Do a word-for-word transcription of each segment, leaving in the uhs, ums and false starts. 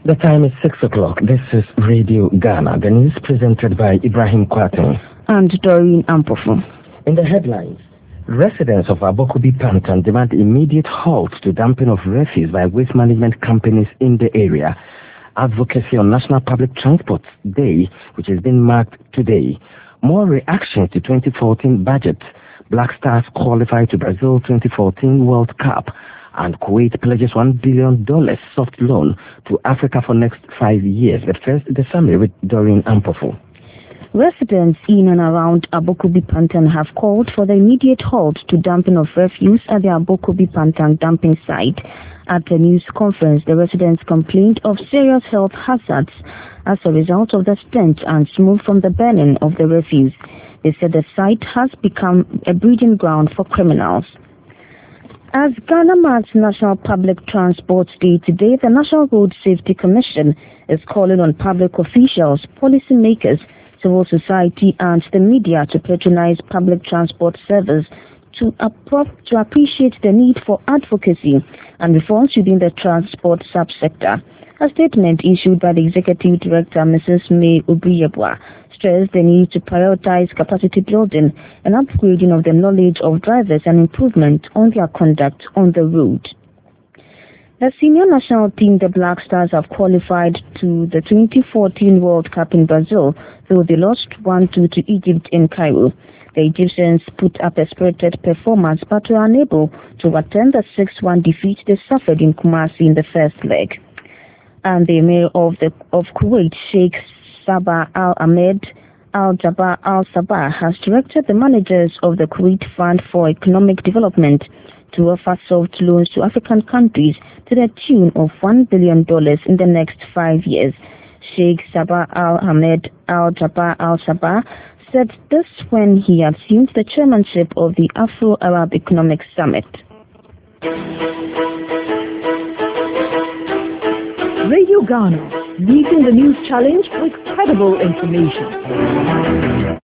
The time is six o'clock. This is Radio Ghana. The news presented by Ibrahim Kwateng and Doreen Ampofu. In the headlines, residents of Abokobi Pantan demand immediate halt to dumping of refuse by waste management companies in the area. Advocacy on National Public Transport Day, which has been marked today. More reactions to twenty fourteen budget. Black Stars qualify to Brazil twenty fourteen World Cup. And Kuwait pledges one billion dollars soft loan to Africa for next five years. But first, the summary with Doreen Ampofu. Residents in and around Abokobi Pantan have called for the immediate halt to dumping of refuse at the Abokobi Pantan dumping site. At a news conference, the residents complained of serious health hazards as a result of the stench and smoke from the burning of the refuse. They said the site has become a breeding ground for criminals. As Ghana marks National Public Transport Day today, the National Road Safety Commission is calling on public officials, policymakers, civil society and the media to patronize public transport service to, appro- to appreciate the need for advocacy and reforms within the transport subsector. A statement issued by the Executive Director, Missus May Obriyebwa, stressed the need to prioritize capacity building and upgrading of the knowledge of drivers and improvement on their conduct on the road. The senior national team, the Black Stars, have qualified to the twenty fourteen World Cup in Brazil, though they lost one two to Egypt in Cairo. The Egyptians put up a spirited performance but were unable to attend the six one defeat they suffered in Kumasi in the first leg. And the Emir of the of Kuwait, Sheikh Sabah Al Ahmed Al Jabbar Al Sabah, has directed the managers of the Kuwait Fund for Economic Development to offer soft loans to African countries to the tune of one billion dollars in the next five years. Sheikh Sabah Al Ahmed Al Jabbar Al Sabah said this when he assumed the chairmanship of the Afro-Arab Economic Summit. Radio Ghana, meeting the news challenge with credible information.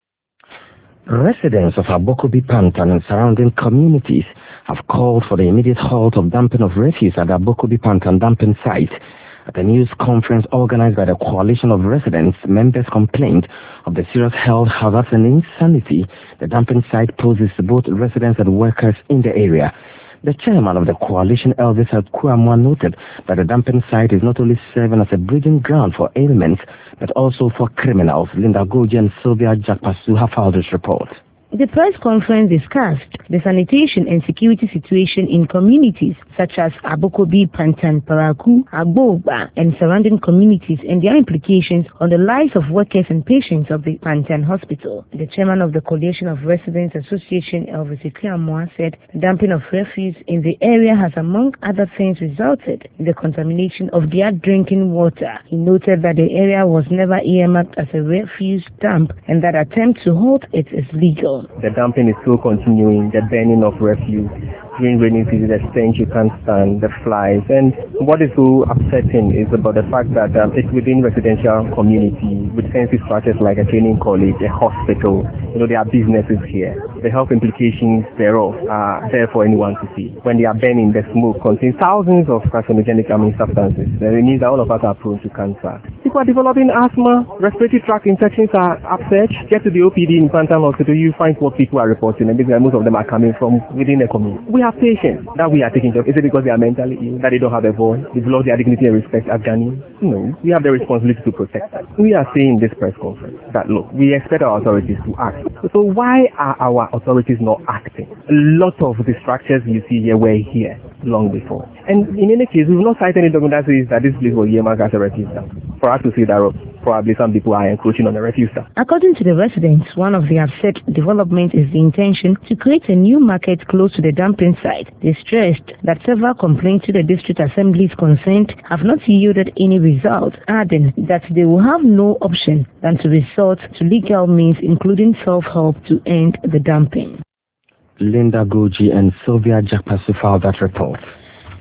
Residents of Abokobi Pantan and surrounding communities have called for the immediate halt of dumping of refuse at the Abokobi Pantan dumping site. At a news conference organized by the Coalition of Residents, members complained of the serious health hazards and insanity the dumping site poses to both residents and workers in the area. The chairman of the coalition, Elvis Akuamwa, noted that the dumping site is not only serving as a breeding ground for ailments, but also for criminals. Linda Goji and Sylvia Jakpasu have filed this report. The press conference discussed the sanitation and security situation in communities such as Abokobi, Pantan, Paraku, Agboba, and surrounding communities and their implications on the lives of workers and patients of the Pantan Hospital. The chairman of the Coalition of Residents Association, Elvis Akuamwa, said the dumping of refuse in the area has, among other things, resulted in the contamination of their drinking water. He noted that the area was never earmarked as a refuse dump and that attempt to halt it is legal. The dumping is still continuing, the burning of refuse. During rainy season, the stench you can't stand, the flies. And what is so upsetting is about the fact that um, it's within residential community with fancy structures like a training college, a hospital. You know, there are businesses here. The health implications thereof are there for anyone to see. When they are burning, the smoke contains thousands of carcinogenic I mean, substances. Then it means that all of us are prone to cancer. People are developing asthma, respiratory tract infections are upset. Get to the O P D in Pantan Hospital, you find what people are reporting, and most of them are coming from within the community. We have patients that we are taking care of. Is it because they are mentally ill, that they don't have a voice, they've lost their dignity and respect as Ghanaians? No, we have the responsibility to protect them. We are saying in this press conference that, look, we expect our authorities to act. So why are our authorities not acting? A lot of the structures you see here were here long before. And in any case, we will not cite any document that says that this place was earmarked as a refuse dump. For us to say that probably some people are encroaching on the refuse dump. According to the residents, one of the upset developments is the intention to create a new market close to the dumping site. They stressed that several complaints to the district assembly's consent have not yielded any result, adding that they will have no option than to resort to legal means, including self-help, to end the dumping. Linda Goji and Sylvia Jakpasu filed that report.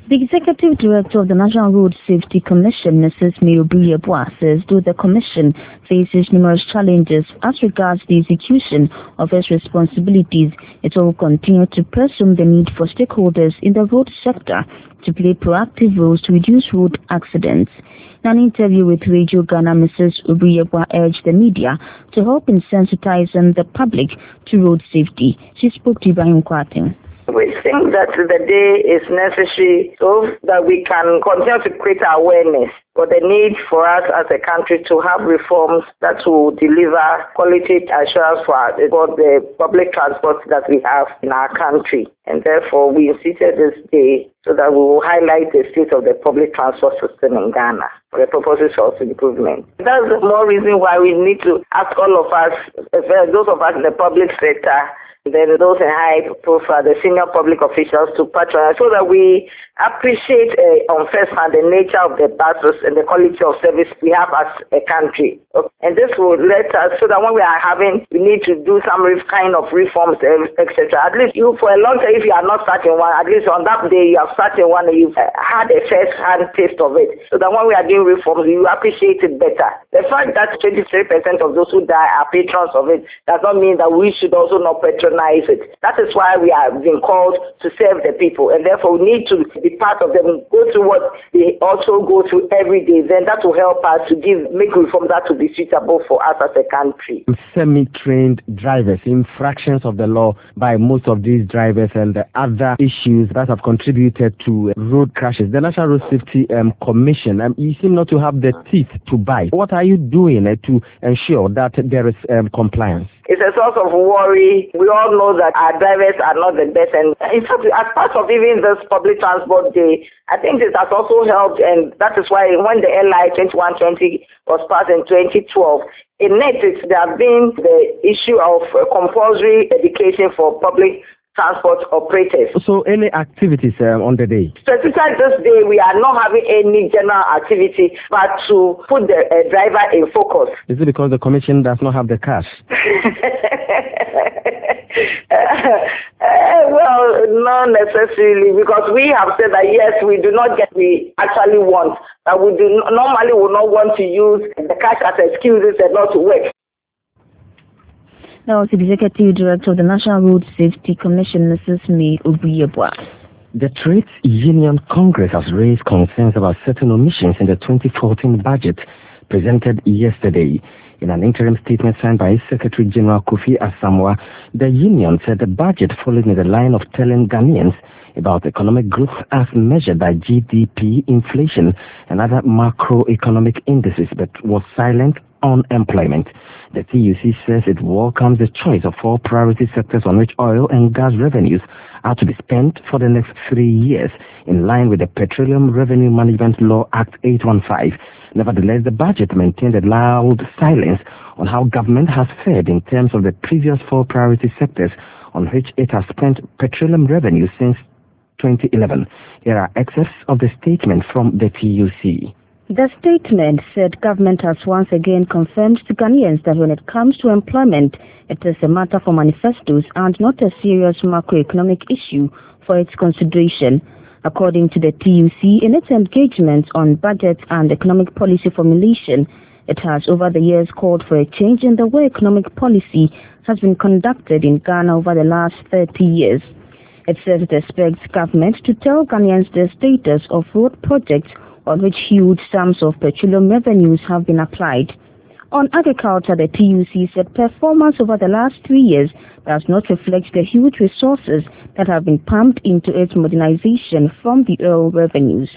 The Executive Director of the National Road Safety Commission, Missus May Obriyebwa, says though the Commission faces numerous challenges as regards the execution of its responsibilities, it will continue to pursue the need for stakeholders in the road sector to play proactive roles to reduce road accidents. In an interview with Radio Ghana, Missus Obriyebwa urged the media to help in sensitizing the public to road safety. She spoke to Ibrahim Kwate. We think that the day is necessary so that we can continue to create awareness for the need for us as a country to have reforms that will deliver quality assurance for, our, for the public transport that we have in our country. And therefore, we instituted this day so that we will highlight the state of the public transport system in Ghana for the purposes of improvement. That's the more reason why we need to ask all of us, those of us in the public sector, then those in high profile, the senior public officials, to patronize so that we appreciate uh, on first hand the nature of the battles and the quality of service we have as a country. Okay. And this will let us, so that when we are having, we need to do some kind of reforms, et cetera. At least you, for a long time, if you are not starting one, at least on that day you have started one and you've had a first hand taste of it. So that when we are doing reforms, you appreciate it better. The fact that twenty-three percent of those who die are patrons of it does not mean that we should also not patronize it. That is why we are being called to serve the people, and therefore we need to be part of them, go through what they also go through every day. Then that will help us to give make reform that will be suitable for us as a country. Semi-trained drivers, infractions of the law by most of these drivers, and the other issues that have contributed to road crashes. The National Road Safety um, Commission, um, you seem not to have the teeth to bite. What are you doing uh, to ensure that there is um, compliance? It's a source of worry. We all know that our drivers are not the best. And in fact, as part of even this public transport day, I think it has also helped. And that is why when the L I twenty-one twenty was passed in twenty twelve, in it, there has been the issue of compulsory education for public transport operators. So any activities uh, on the day? Specifically this day, we are not having any general activity, but to put the uh, driver in focus. Is it because the commission does not have the cash? uh, uh, well, not necessarily, because we have said that yes, we do not get what we actually want. That we do normally would not want to use the cash as excuses and not to work. That was the Executive Director of the National Road Safety Commission, Missus May Obriyebwa. The Trades Union Congress has raised concerns about certain omissions in the twenty fourteen budget presented yesterday. In an interim statement signed by Secretary General Kofi Asamoah, the union said the budget followed in the line of telling Ghanaians about economic growth as measured by G D P, inflation, and other macroeconomic indices, but was silent on employment. The T U C says it welcomes the choice of four priority sectors on which oil and gas revenues are to be spent for the next three years, in line with the Petroleum Revenue Management Law Act eight one five. Nevertheless, the budget maintained a loud silence on how government has fared in terms of the previous four priority sectors on which it has spent petroleum revenue since twenty eleven. Here are excerpts of the statement from the T U C. The statement said government has once again confirmed to Ghanaians that when it comes to employment, it is a matter for manifestos and not a serious macroeconomic issue for its consideration. According to the T U C, in its engagement on budget and economic policy formulation, it has over the years called for a change in the way economic policy has been conducted in Ghana over the last thirty years. It says it expects government to tell Ghanaians the status of road projects on which huge sums of petroleum revenues have been applied. On agriculture, the T U C said performance over the last three years does not reflect the huge resources that have been pumped into its modernization from the oil revenues.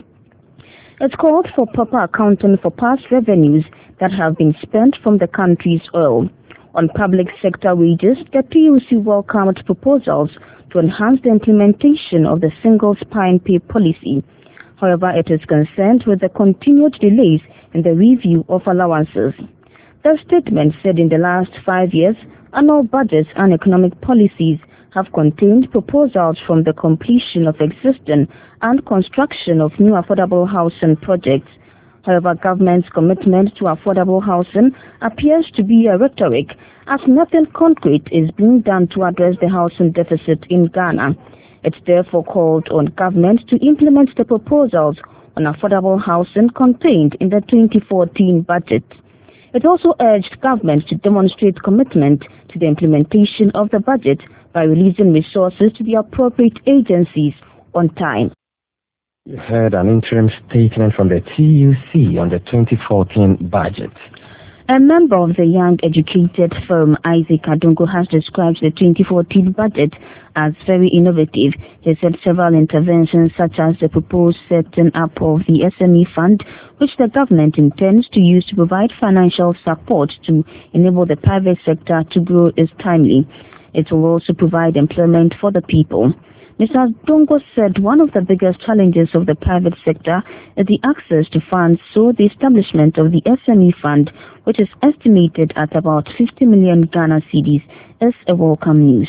It's called for proper accounting for past revenues that have been spent from the country's oil. On public sector wages, the T U C welcomed proposals to enhance the implementation of the single spine pay policy. However, it is concerned with the continued delays in the review of allowances. The statement said in the last five years, annual budgets and economic policies have contained proposals from the completion of existing and construction of new affordable housing projects. However, government's commitment to affordable housing appears to be a rhetoric, as nothing concrete is being done to address the housing deficit in Ghana. It therefore called on government to implement the proposals on affordable housing contained in the twenty fourteen budget. It also urged government to demonstrate commitment to the implementation of the budget by releasing resources to the appropriate agencies on time. You heard an interim statement from the T U C on the twenty fourteen budget. A member of the Young Educated Firm, Isaac Adungo, has described the twenty fourteen budget as very innovative. He said several interventions, such as the proposed setting up of the S M E Fund, which the government intends to use to provide financial support to enable the private sector to grow, is timely. It will also provide employment for the people. Mister Adungo said one of the biggest challenges of the private sector is the access to funds, so the establishment of the S M E Fund, which is estimated at about fifty million Ghana cedis, is a welcome news.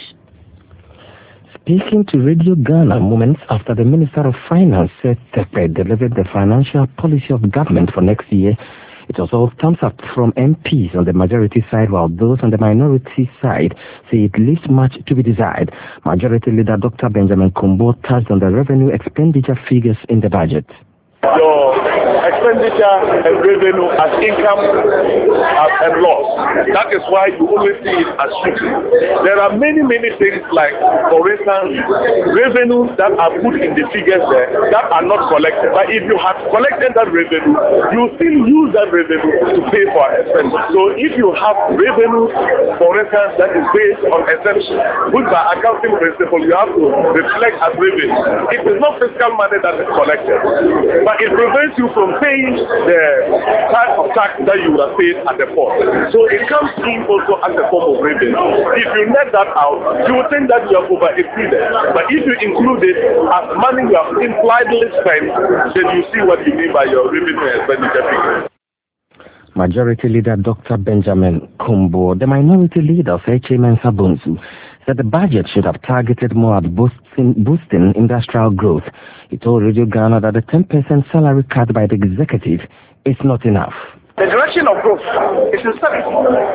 Speaking to Radio Ghana moments after the Minister of Finance said Tepe delivered the financial policy of government for next year, it was all thumbs up from M Ps on the majority side, while those on the minority side say it leaves much to be desired. Majority Leader Doctor Benjamin Kumbo touched on the revenue expenditure figures in the budget. Your expenditure and revenue as income and loss. That is why you always see it as shifting. There are many, many things like, for instance, revenues that are put in the figures there that are not collected. But if you have collected that revenue, you still use that revenue to pay for expenses. So if you have revenue, for instance, that is based on exemption, which by accounting principle you have to reflect as revenue. It is not fiscal money that is collected. But it prevents you from paying the type of tax that you would have paid at the port. So it comes in also as a form of revenue. If you net that out, you would think that you have over-exceeded. But if you include it as money you have impliedly spent, then you see what you mean by your revenue expenditure figure. Majority Leader Doctor Benjamin Kumbo, the minority leader Feche Mensa Bunzu, said the budget should have targeted more at boosting, boosting industrial growth. He told Radio Ghana that the ten percent salary cut by the executive is not enough. The direction of growth is in service.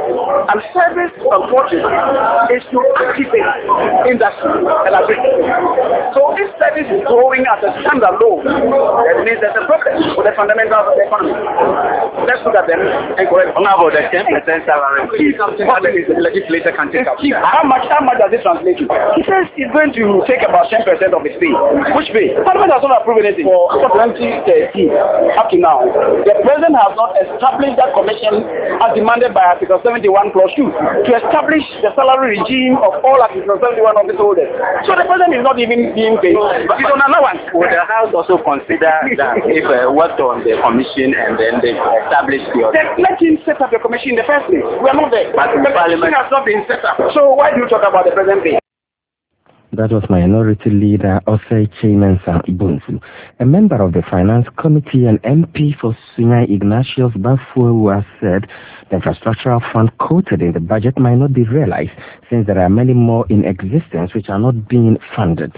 And service, unfortunately, is to activate industry and agriculture. So if service is growing at a standalone, that means there's a problem with the fundamentals of the economy. Let's look at them and correct. How about the ten percent salary? What the legislature can take up? How much, how much does it translate to? He says he's going to take about ten percent of his pay. Which pay? Parliament has not approved anything for twenty thirteen up to now. The president has not established that commission as demanded by Article seventy-one clause two to establish the salary regime of all Article seventy-one office holders. So the president is not even being paid. But he's on allowance. Would the House also consider that if uh, worked on the commission and then they established the other? Let him set up the commission in the first place. We are not there. But the commission has not been set up. So why do you talk about the president pay? That was Minority Leader Osei Mensa Bunzu. A member of the Finance Committee and M P for Sunyani Ignatius Bafuewu has said the infrastructural fund quoted in the budget might not be realized since there are many more in existence which are not being funded.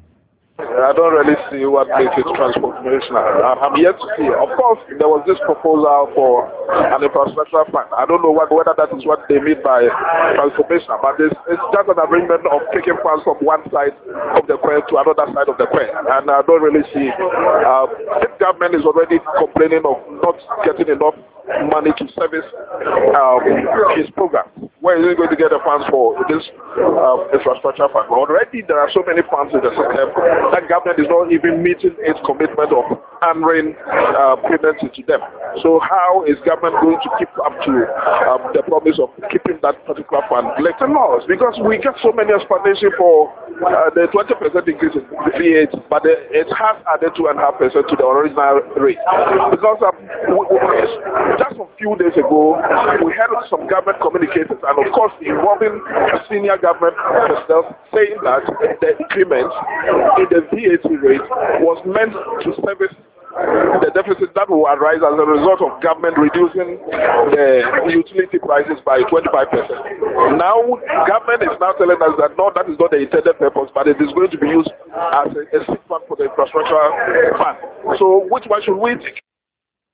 I don't really see what makes it transformational. I'm yet to see. Of course, there was this proposal for an infrastructure fund. I don't know what, whether that is what they mean by transformational, but it's, it's just an agreement of taking funds from one side of the coin to another side of the coin. And I don't really see. Uh, the government is already complaining of not getting enough money to service um, his program. Where is he going to get the funds for this uh, infrastructure fund? Already there are so many funds in the system that government is not even meeting its commitment of hammering uh, payments into them. So how is government going to keep up to um, the promise of keeping that particular fund? Let them know, because we get so many explanations for uh, the twenty percent increase in V A T, but the, it has added two point five percent to the original rate. Because um, we, we, just a few days ago, we had some government communicators, and of course involving senior government personnel, saying that the increment in the V A T rate was meant to service the deficit that will arise as a result of government reducing the utility prices by twenty-five percent. Now, government is now telling us that no, that is not the intended purpose, but it is going to be used as a, a seed fund for the infrastructure fund. So, which one should we take?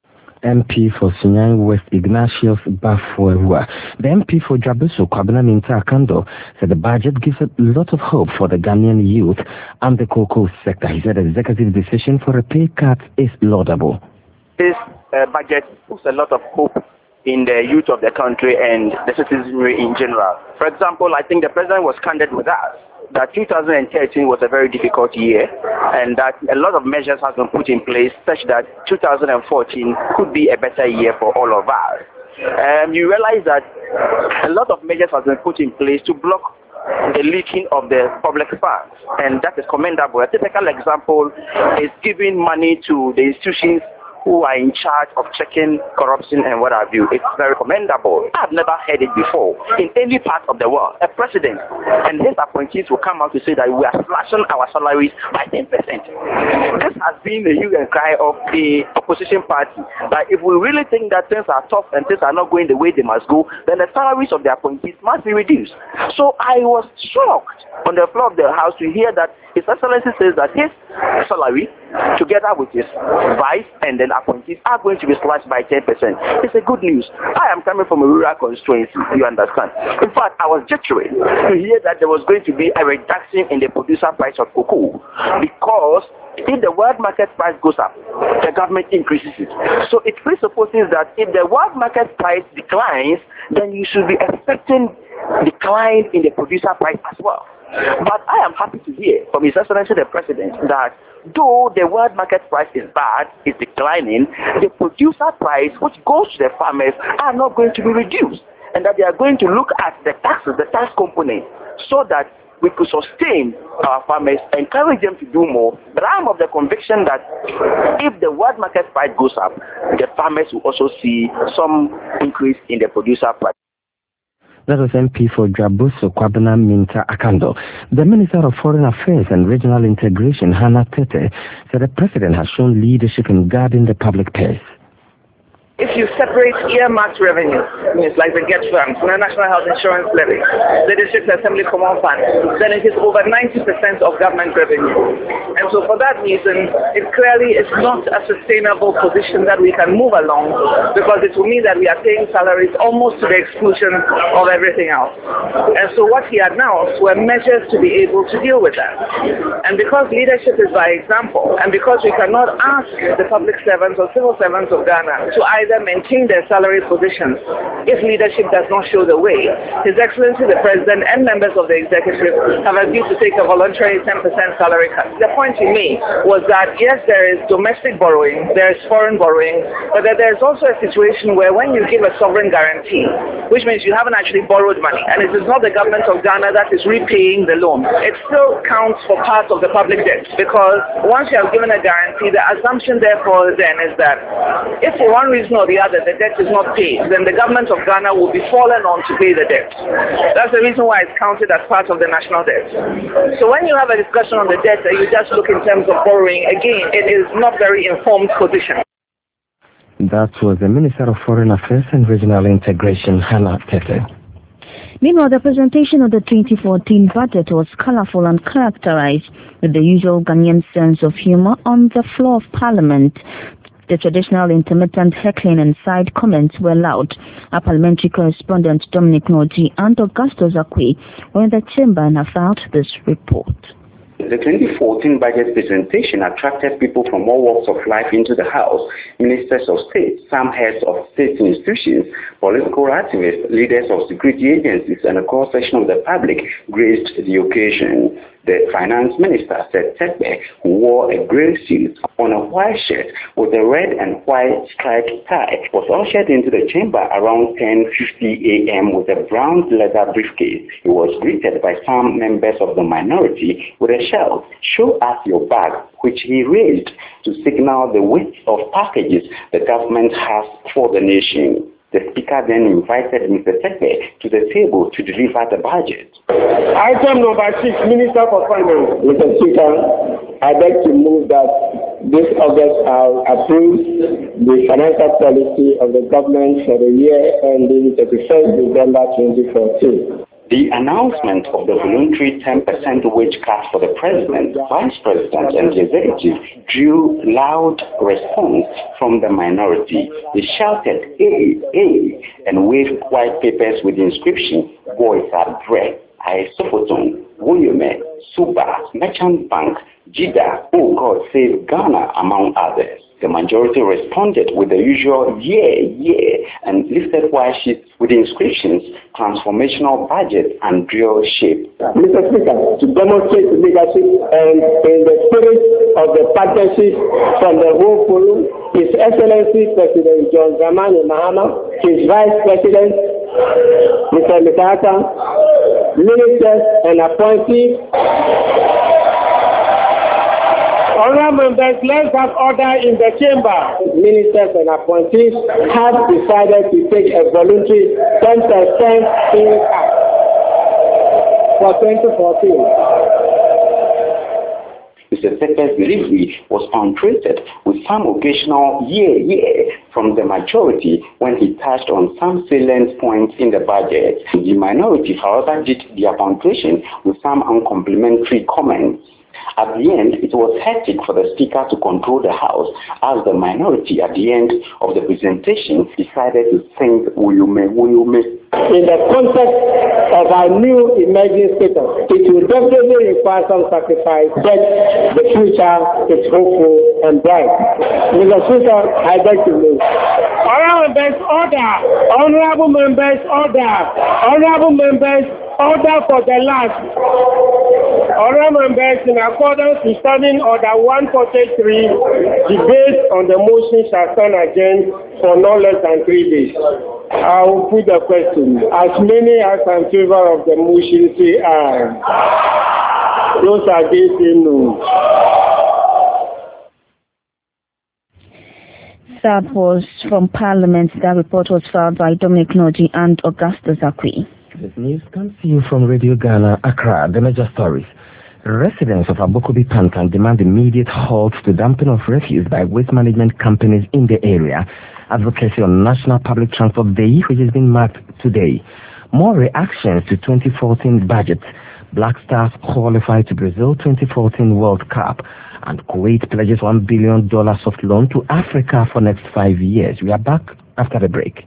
M P for Sunyani West Ignatius Bafuerua. The M P for Drabuso Kwabena Minta Akando said the budget gives a lot of hope for the Ghanaian youth and the cocoa sector. He said the executive decision for a pay cut is laudable. This uh, budget puts a lot of hope in the youth of the country and the citizenry in general. For example, I think the president was candid with us that two thousand thirteen was a very difficult year and that a lot of measures have been put in place such that two thousand fourteen could be a better year for all of us. Um, you realize that a lot of measures have been put in place to block the leaking of the public funds, and that is commendable. A typical example is giving money to the institutions who are in charge of checking corruption and what have you. It's very commendable. I've never heard it before in any part of the world. A president and his appointees will come out to say that we are slashing our salaries by ten percent. This has been the hue and cry of the opposition party. But if we really think that things are tough and things are not going the way they must go, then the salaries of the appointees must be reduced. So I was shocked on the floor of the House to hear that His Excellency says that his salary, together with his vice and then appointees, are going to be slashed by ten percent. It's a good news. I am coming from a rural constituency, you understand. In fact, I was jittery to hear that there was going to be a reduction in the producer price of cocoa, because if the world market price goes up, the government increases it. So it presupposes that if the world market price declines, then you should be expecting decline in the producer price as well. But I am happy to hear from His Excellency the President that though the world market price is bad, is declining, the producer price which goes to the farmers are not going to be reduced, and that they are going to look at the taxes, the tax component, so that we could sustain our farmers, encourage them to do more. But I am of the conviction that if the world market price goes up, the farmers will also see some increase in the producer price. That was M P for Drabuso Kwabena Minta Akando. The Minister of Foreign Affairs and Regional Integration, Hannah Tete, said the President has shown leadership in guarding the public purse. If you separate earmarked revenue, means like the GET funds, the National Health Insurance Levy, the District Assembly Common Fund, then it is over ninety percent of government revenue. And so for that reason, it clearly is not a sustainable position that we can move along, because it will mean that we are paying salaries almost to the exclusion of everything else. And so what he announced were measures to be able to deal with that. And because leadership is by example, and because we cannot ask the public servants or civil servants of Ghana to either maintain their salary positions if leadership does not show the way, His Excellency the President and members of the executive have agreed to take a voluntary ten percent salary cut. The point he made was that yes, there is domestic borrowing, there is foreign borrowing, but that there is also a situation where when you give a sovereign guarantee, which means you haven't actually borrowed money, and it is not the government of Ghana that is repaying the loan, it still counts for part of the public debt, because once you have given a guarantee, the assumption therefore then is that if for one reason or the other the debt is not paid, then the government of Ghana will be fallen on to pay the debt. That's the reason why it's counted as part of the national debt. So when you have a discussion on the debt and you just look in terms of borrowing, again, it is not very informed position. That was the Minister of Foreign Affairs and Regional Integration, Hannah Tete. Meanwhile, the presentation of the twenty fourteen budget was colorful and characterized with the usual Ghanaian sense of humor on the floor of Parliament. The traditional intermittent heckling and side comments were loud. Our parliamentary correspondent Dominic Noji and Augustus Akwe were in the chamber and have filed this report. The twenty fourteen budget presentation attracted people from all walks of life into the House. Ministers of state, some heads of state institutions, political activists, leaders of security agencies, and a cross-section of the public graced the occasion. The finance minister, Seth Terkper, who wore a grey suit on a white shirt with a red and white striped tie, was ushered into the chamber around ten fifty a m with a brown leather briefcase. He was greeted by some members of the minority with a shout, "Show us your bag," which he raised to signal the weight of packages the government has for the nation. The speaker then invited Mister Terkper to the table to deliver the budget. Item number six, Minister for Finance. Mister Speaker, I beg to move that this August House approves the financial policy of the government for the year ending thirty-first December twenty fourteen. The announcement of the voluntary ten percent wage cut for the president, vice president, and the executive drew loud response from the minority. They shouted, "Hey, hey," and waved white papers with the inscription, "Boys are bread, Aisofoton, Woyome, Suba, Merchant Bank, Jida, Oh God Save Ghana," among others. The majority responded with the usual yeah, yeah, and lifted white sheets with the inscriptions, "Transformational Budget and Drill Shape." Mister Speaker, to demonstrate leadership and in the spirit of the partnership from the whole forum, His Excellency President John Dramani Mahama, his Vice President, Mister Mikata, ministers and appointees. Honourable members, let's have order in the chamber. Ministers and appointees have decided to take a voluntary ten percent pay cut for twenty fourteen. Mister Sepe's delivery was punctuated with some occasional yeah, yeah from the majority when he touched on some salient points in the budget. The minority, however, did their punctuation with some uncomplimentary comments. At the end, it was hectic for the Speaker to control the House as the minority at the end of the presentation decided to sing Uyume Uyume. In the context of our new emerging status, it will definitely require some sacrifice, but the future is hopeful and bright. Mister Speaker, I beg to move. Honourable members, order! Honourable members, order! Honourable members, order for the last. Honourable members, in accordance with Standing Order one forty-three, debate on the motion shall stand adjourned for no less than three days. I will put the question. As many as are in favor of the motion say aye. Those against say no. That was from Parliament. That report was filed by Dominic Noji and Augustus Akwi. This news comes to you from Radio Ghana, Accra. The major stories. Residents of Abokobi Pantan demand immediate halt to dumping of refuse by waste management companies in the area. Advocacy on National Public Transport Day, which is being marked today. More reactions to twenty fourteen budget. Black Stars qualify to Brazil twenty fourteen World Cup. And Kuwait pledges one billion dollars soft loan to Africa for next five years. We are back after the break.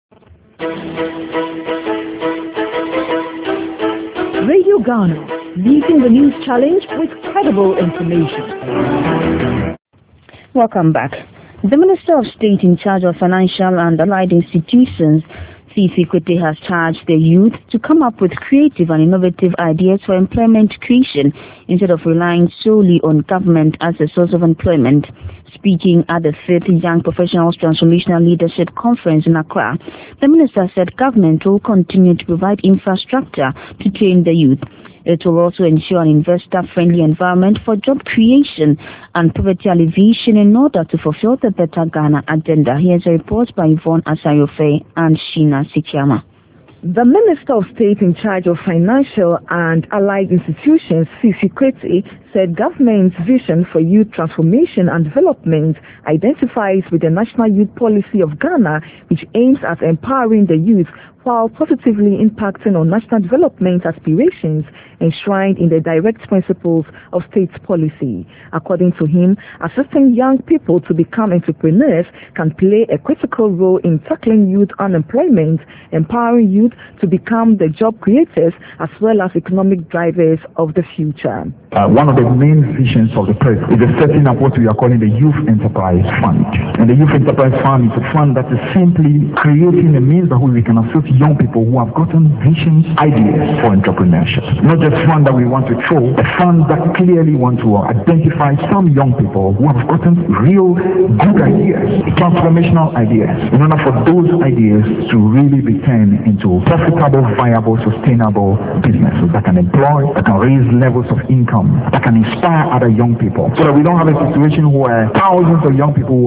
Radio Ghana, leading the news challenge with credible information. Welcome back. The Minister of State in charge of financial and allied institutions, Fifi Kwete, has charged the youth to come up with creative and innovative ideas for employment creation instead of relying solely on government as a source of employment. Speaking at the fifth Young Professionals Transformational Leadership Conference in Accra, the minister said government will continue to provide infrastructure to train the youth. It will also ensure an investor-friendly environment for job creation and poverty alleviation in order to fulfill the Better Ghana agenda. Here's a report by Yvonne Asayofe and Sheena Sikiama. The Minister of State in charge of financial and allied institutions, Fifi Kwete, said government's vision for youth transformation and development identifies with the National Youth Policy of Ghana, which aims at empowering the youth while positively impacting on national development aspirations enshrined in the direct principles of state policy. According to him, assisting young people to become entrepreneurs can play a critical role in tackling youth unemployment, empowering youth to become the job creators as well as economic drivers of the future. Uh, one of the main visions of the press is the setting up what we are calling the Youth Enterprise Fund. And the Youth Enterprise Fund is a fund that is simply creating a means by which we can assist young people who have gotten visions, ideas for entrepreneurship. Not just fund that we want to throw, a fund that clearly want to identify some young people who have gotten real good ideas, transformational ideas, in order for those ideas to really be turned into profitable, viable, sustainable businesses that can employ, that can raise levels of income, that can inspire other young people. So that we don't have a situation where thousands of young people who are turning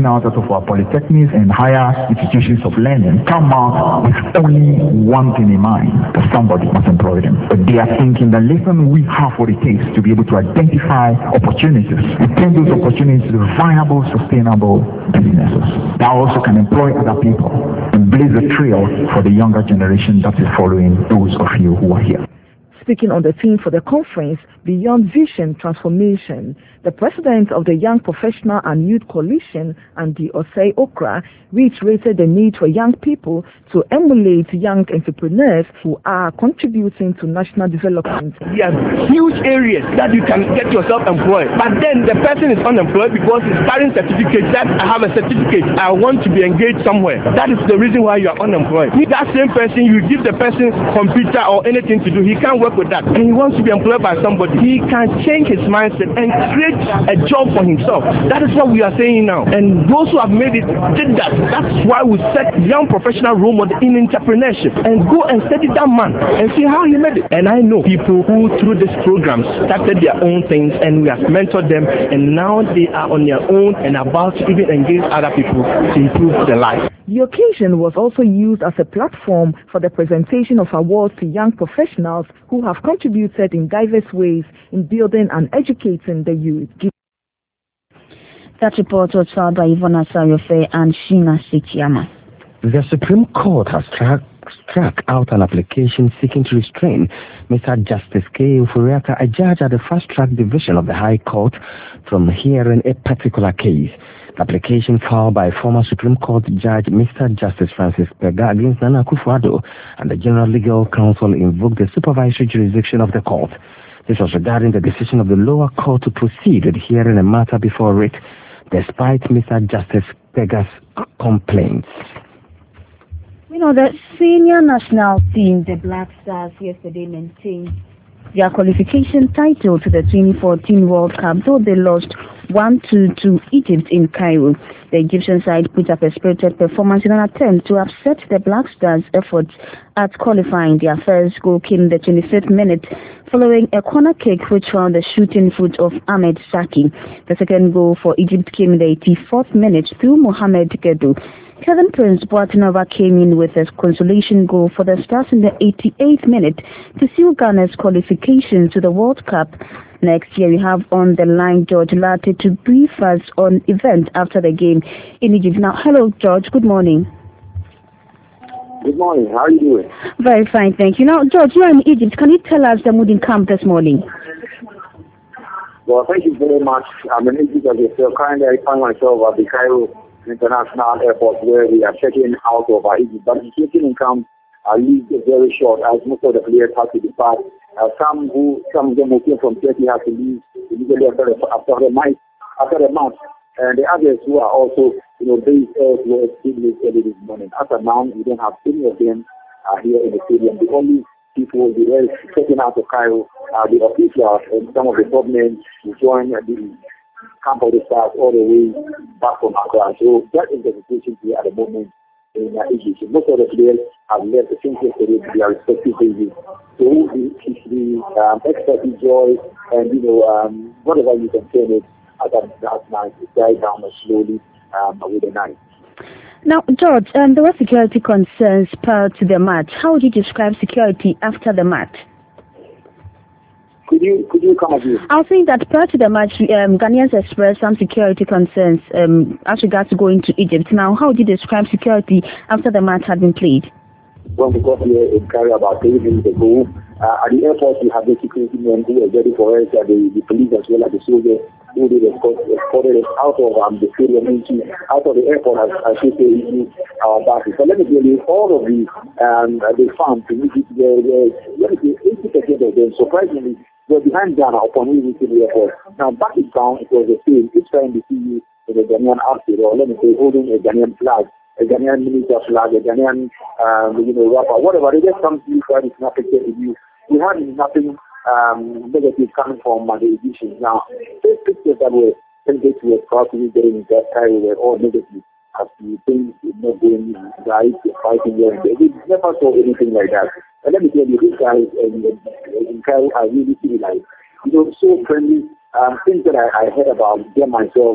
out out of our polytechnics and higher institutions of learning come out with only one thing in mind, that somebody must employ them. But they are thinking that listen, we have what it takes to be able to identify opportunities and turn those opportunities to viable, sustainable businesses that also can employ other people and blaze a trail for the younger generation that is following those of you who are here. Speaking on the theme for the conference, Beyond Vision Transformation, the president of the Young Professional and Youth Coalition, Andy Osei Okra, reiterated the need for young people to emulate young entrepreneurs who are contributing to national development. There are huge areas that you can get yourself employed, but then the person is unemployed because he's carrying certificates that I have a certificate, I want to be engaged somewhere. That is the reason why you are unemployed. That same person, you give the person computer or anything to do, he can't work with that, and he wants to be employed by somebody. He can change his mindset and create a job for himself. That is what we are saying now, and those who have made it did that. That's why we set young professional role model in entrepreneurship, and go and study that man and see how he made it. And I know people who through this program started their own things, and we have mentored them, and now they are on their own and about to even engage other people to improve their life. The occasion was also used as a platform for the presentation of awards to young professionals who have contributed in diverse ways in building and educating the youth. That report was filed by Ivona Sariofe and Shina Sikiama. The Supreme Court has struck, struck out an application seeking to restrain Mister Justice K. Ufuriata, a judge at the fast-track division of the High Court, from hearing a particular case. The application filed by former Supreme Court Judge Mister Justice Francis Pega against Nana Akufo-Addo and the General Legal Counsel invoked the supervisory jurisdiction of the court. This was regarding the decision of the lower court to proceed with hearing a matter before it, despite Mister Justice Pega's complaints. You know, the senior national team, the Black Stars, yesterday maintained their qualification title to the twenty fourteen World Cup, though they lost one two to Egypt in Cairo. The Egyptian side put up a spirited performance in an attempt to upset the Black Stars' efforts at qualifying. Their first goal came in the twenty-fifth minute, following a corner kick which found the shooting foot of Ahmed Saki. The second goal for Egypt came in the eighty-fourth minute through Mohamed Gedu. Kevin Prince Boateng came in with a consolation goal for the Stars in the eighty-eighth minute to seal Ghana's qualification to the World Cup. Next year, we have on the line George Latte to brief us on event after the game in Egypt. Now, hello, George. Good morning. Good morning. How are you doing? Very fine, thank you. Now, George, you are in Egypt. Can you tell us the mood in camp this morning? Well, thank you very much. I'm in Egypt as yourself. Currently, I find myself at the Cairo International Airport where we are checking out of our Egypt. But the checking in camp are lived very short, as most of the players have to depart. Uh, some who, some of them who came from Turkey have to leave immediately after the, after the match, after the match. And the others who are also, you know, based elsewhere still live early this morning. As of now, we don't have any of them uh, here in the stadium. The only people who are checking out of Cairo are the officials and some of the government who join the camp of the Stars all the way back from Accra. So that is the situation here at the moment in uh, Egypt. Most of the players have left the same place to their respective bases. So the history, um, expertise, joy, and you know, um, whatever you can say it, at that, that night, it died down slowly um, with the night. Now, George, um, there were security concerns prior to the match. How would you describe security after the match? Could you could you come again? I was saying that prior to the match, um, Ghanaians expressed some security concerns um, as regards to going to Egypt. Now, how would you describe security after the match had been played? When we got here in Cairo about three minutes ago, uh, at the airport we have the security men who are ready for us, uh, the, the police as well as the soldiers who did escort, escorted us out of um, the stadium into, out of the airport as I should say, into our bases. So let me tell you, all of the um, the fans in Egypt, let me say, eighty percent of them, surprisingly, were behind Ghana upon we reached the airport. Now back in town, it was the same. Each time they see you in a Ghanaian outfit, or let me say, holding a Ghanaian flag, a Ghanaian minister flag, a Ghanaian, um, you know, rapper, whatever, they just come to you, try to snap a picture with you. We had nothing um, negative coming from uh, the Egyptians. Now, those pictures that were sent to us prior to getting in that Cairo were all negative. As you think it's not going right, fighting here and there. We never saw anything like that. And let me tell you, these guys in, in Cairo are really civilized. You know, so friendly. Um, things that I, I heard about them myself,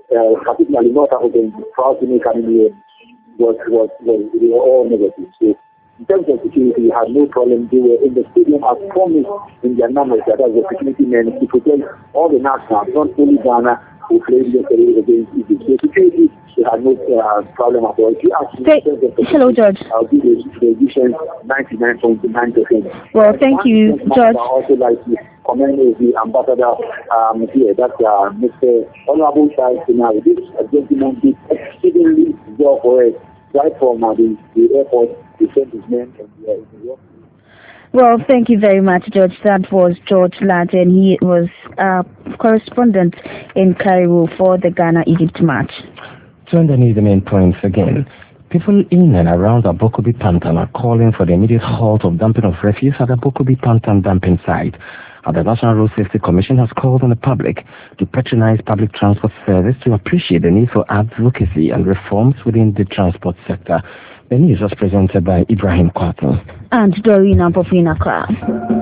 uh, particularly North Africans, proud to make an was, was, was, they were all negative. So in terms of security, we had no problem. They were in the stadium as promised in their numbers that as the security men to protect all the nationals, not only Ghana, who played yesterday against Egypt. So security, they had no uh, problem at all. If you ask me, hello, George. I'll give the position ninety-nine point nine percent. Well, thank you, George. I also like to commend the ambassador um, here, that's uh, Mister Honorable Shai Sinari. This uh, gentleman did exceedingly well for us, right from uh, the, the airport, he sent his men and uh, in the work. Well, thank you very much, George. That was George Latte. He was a correspondent in Cairo for the Ghana-Egypt match. To underneath the main points again, people in and around Abokobi Pantan are calling for the immediate halt of dumping of refuse at Abokobi Pantan dumping site. The National Road Safety Commission has called on the public to patronize public transport service to appreciate the need for advocacy and reforms within the transport sector. The news was presented by Ibrahim Kwato and Doreen Ampofina Kra.